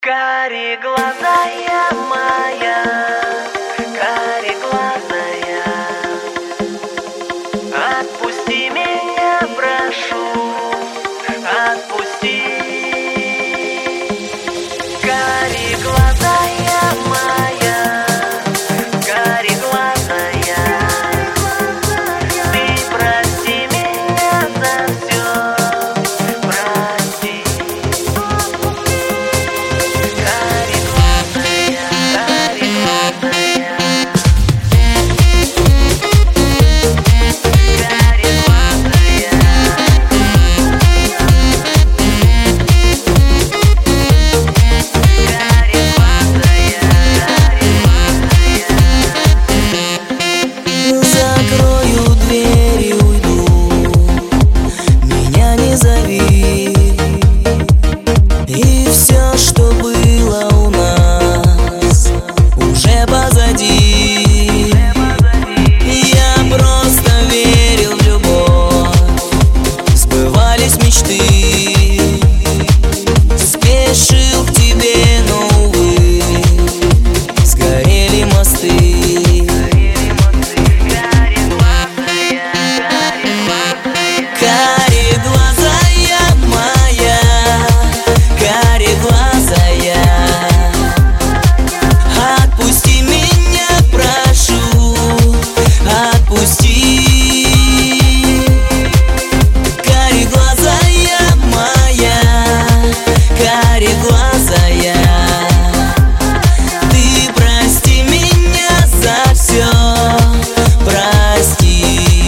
Кареглазая моя, кареглазая, отпусти меня, прошу, отпусти. Кареглазая моя, кареглазая, ты прости меня за все, прости. Закрою дверь и уйду, меня не зови. И все, что было у нас, уже позади. Я просто верил в любовь, сбывались мечты. Спешил к тебе, но, увы, сгорели мосты. Кареглазая моя, кареглазая, отпусти меня, прошу, отпусти. Кареглазая моя, кареглазая, ты прости меня за все, прости.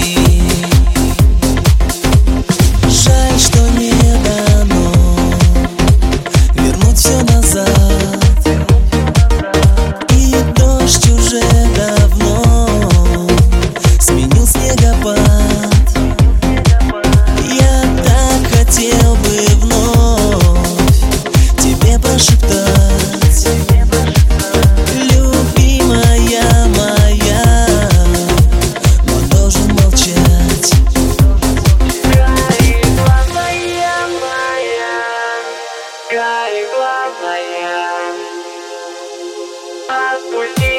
Жаль, что не дано вернуть все назад, и дождь уже давно сменил снегопад. Я так хотел бы вновь тебе прошептать: любимая моя, но должен молчать. Кареглазая моя, кареглазая, отпусти.